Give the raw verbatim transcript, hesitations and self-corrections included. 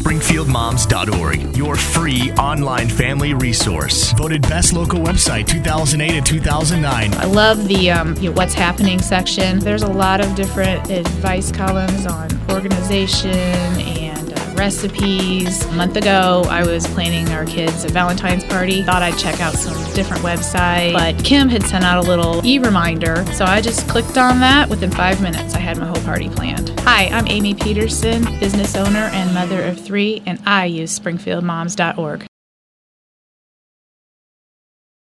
springfield moms dot org, your free online family resource. Voted best local website two thousand eight and two thousand nine. I love the um, you know, What's Happening section. There's a lot of different advice columns on organization and uh, recipes. A month ago, I was planning our kids' Valentine's party. Thought I'd check out some different websites, but Kim had sent out a little e-reminder, so I just clicked on that. Within five minutes, I had my whole party planned. Hi, I'm Amy Peterson, business owner and mother of three, and I use springfield moms dot org.